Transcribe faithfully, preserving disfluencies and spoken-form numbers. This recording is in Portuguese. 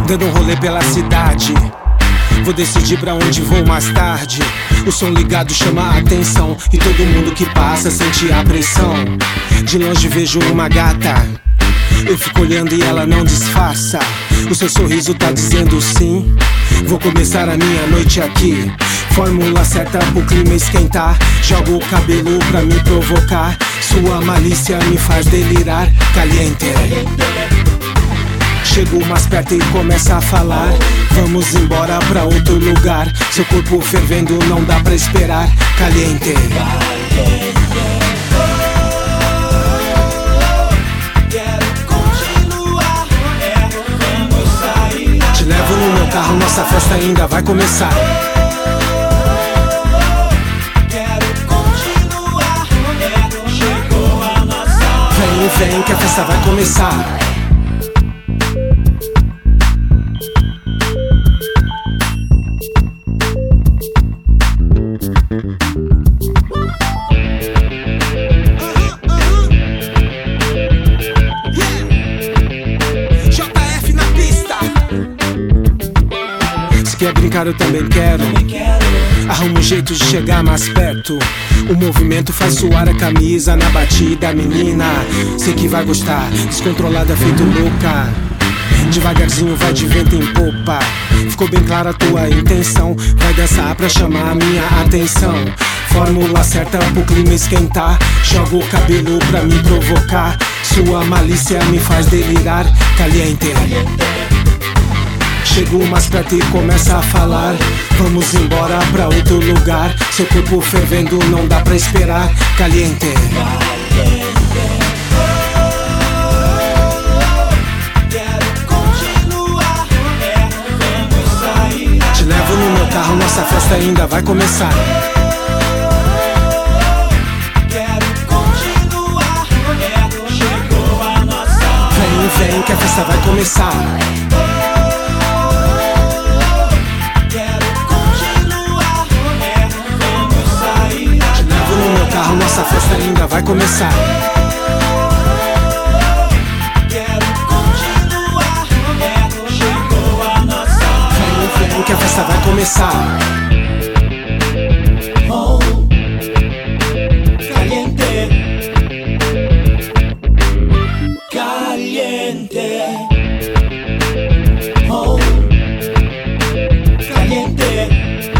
dando um rolê pela cidade. Vou decidir pra onde vou mais tarde. O som ligado chama a atenção e todo mundo que passa sente a pressão. De longe vejo uma gata, eu fico olhando e ela não disfarça. O seu sorriso tá dizendo sim. Vou começar a minha noite aqui. Fórmula certa pro clima esquentar. Jogo o cabelo pra me provocar. Sua malícia me faz delirar. Caliente. Chego mais perto e começa a falar. Vamos embora pra outro lugar. Seu corpo fervendo, não dá pra esperar. Caliente. Te levo no meu carro, nossa festa ainda vai começar. Vem, vem que a festa vai começar. Quer brincar, eu também quero. Arruma um jeito de chegar mais perto. O movimento faz suar a camisa na batida, menina. Sei que vai gostar, descontrolada feito louca. Devagarzinho vai de vento em popa. Ficou bem clara a tua intenção. Vai dançar pra chamar a minha atenção. Fórmula certa pro clima esquentar. Jogo o cabelo pra me provocar. Sua malícia me faz delirar. Caliente. Chego mais perto e começa a falar. Vamos embora pra outro lugar. Seu corpo fervendo, não dá pra esperar. Caliente. Te levo no meu carro, nossa festa ainda vai começar. Vem, vem que a festa vai começar. Nossa festa ainda vai começar. Vem, vem que a festa vai começar. Oh, caliente, caliente. Oh, caliente.